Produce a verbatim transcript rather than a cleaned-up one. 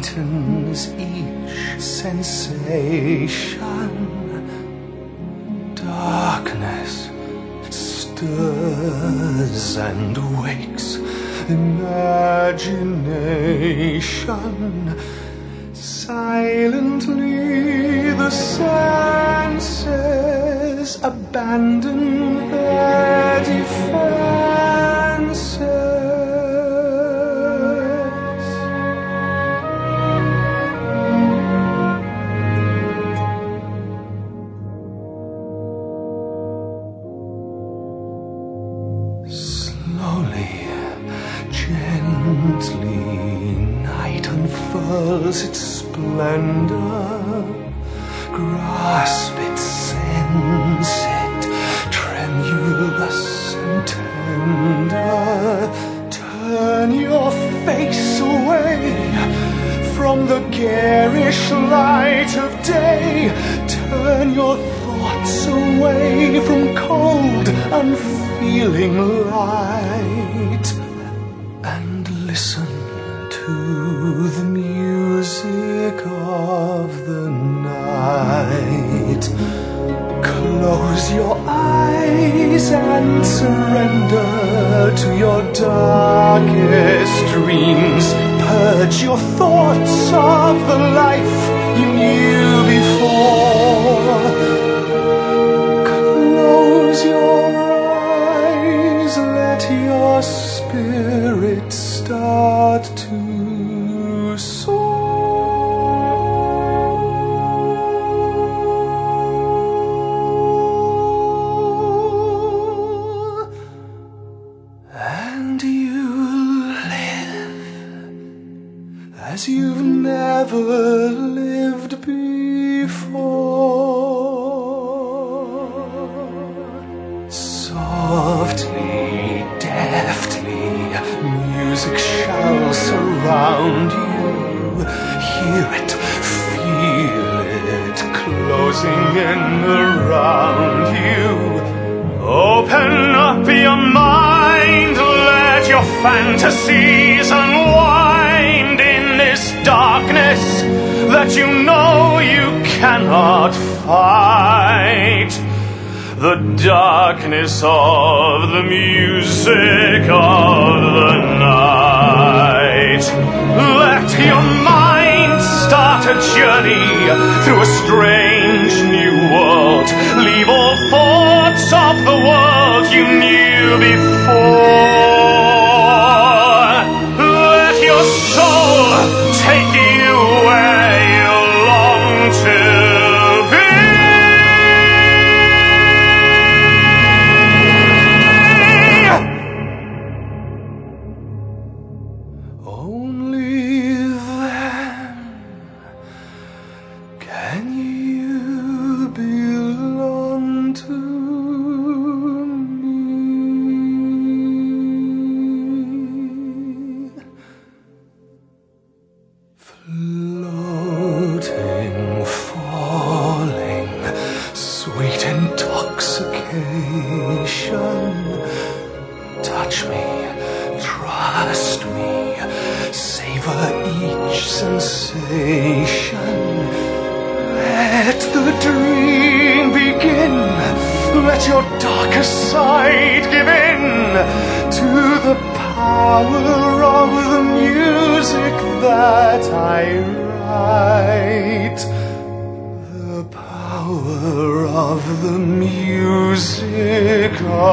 enlightens each sensation. Darkness stirs and wakes imagination. Silently the senses abandon their defenses. Slowly, gently, night unfurls its splendor. Grasp it, sense it, tremulous and tender. Turn your face away from the garish light of day. Turn your thoughts away from cold, unfeeling light, and listen to the music of the night. Close your eyes and surrender to your darkest dreams. Purge your thoughts of the life you knew before. Close your eyes, let your spirit start to soar. And you live as you've never lived before. Softly, deftly, music shall surround you. Hear it, feel it, closing in around you. Open up your mind, let your fantasies unwind in this darkness that you know you cannot fight. The darkness of the music of the night. Let your mind start a journey through a strange new world. Leave all thoughts of the world you knew before. Let your soul take you where you long to be. Only then can you belong to me. Floating, falling, sweet intoxication. Touch me, trust me, savor each sensation. Let the dream begin. Let your darkest side give in to the power of the music that I write. The power of the music of